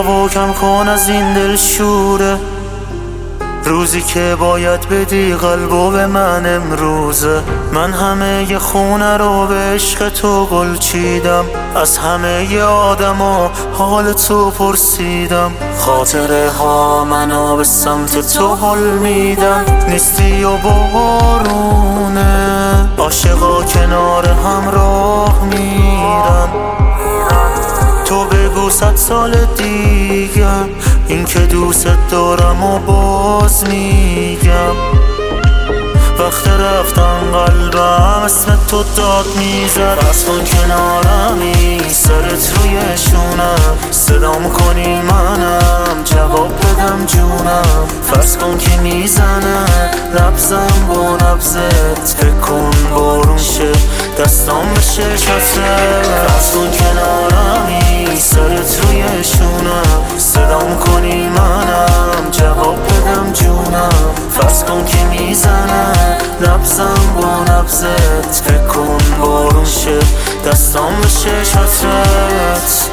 هوا کم کن از این دل شوره، روزی که باید بدی قلبو به من امروزه. من همه ی خونه رو به عشق تو گل چیدم، از همه ی آدما حال تو پرسیدم. خاطره ها منو به سمت تو هل میدم، نیستی و بارونه، عاشقا کنار هم راه میرن. تو بگو 100 سال دیگه این که دوست دارم و باز میگم. وقت رفتن قلبم اسم تو داد میزد، بس کن کنارمی سرت روی شونم، صدام کنی منم جواب بدم جونم. فرض کن که میزنه نبزم با نبزت، فکر کن بارون شه دستام بشه شطرت. فرض کن کنارمی سرت روی شونم، صدام کنی منم جواب بدم جونم. فرض کن که میزنه نبزم با نبزت، فکر کن بارون شه دستام بشه شطرت.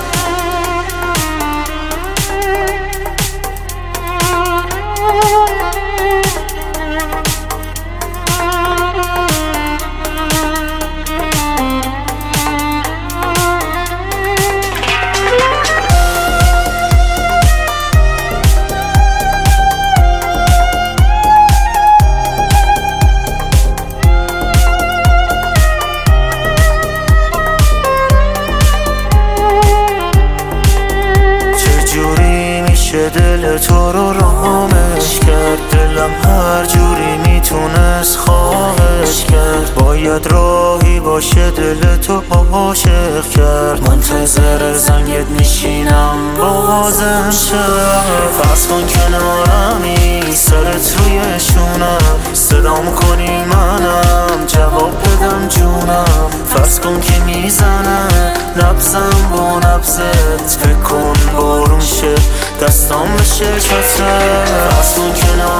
دل تو رو رامش کرد، دلم هر جوری میتونست خواهش کرد. باید راهی باشه دل تو عاشق کرد، منتظر زنگت میشینم بازم شد. فرض کن کنارمی سرت روی شونم، صدام کنی منم جواب بدم جونم. فرض کن که میزنه نبزم با نبزت، فکر کن بارون شه دستام بشه شطرت. فرض کن